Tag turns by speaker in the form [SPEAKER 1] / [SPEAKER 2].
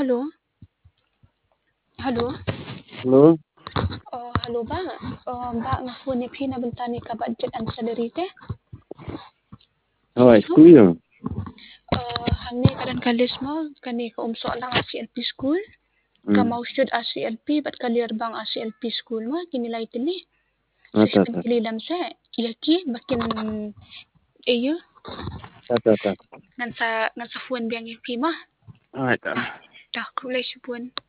[SPEAKER 1] Halo? Halo?
[SPEAKER 2] Halo?
[SPEAKER 1] Halo ba? Ba nga phone ni Pina bentani ka budget ang salary te?
[SPEAKER 2] Hi, school.
[SPEAKER 1] Hangni kadan kalis mo kani ka umso lang ang CLP school. Ka mausyod a CLP bat kalir bang a CLP school mo kinilay tini.
[SPEAKER 2] Ata.
[SPEAKER 1] System kililam sa yaki bakin iyo
[SPEAKER 2] Ata.
[SPEAKER 1] ngan sa phone biyang pima.
[SPEAKER 2] Ata.
[SPEAKER 1] Ta kulay si phone.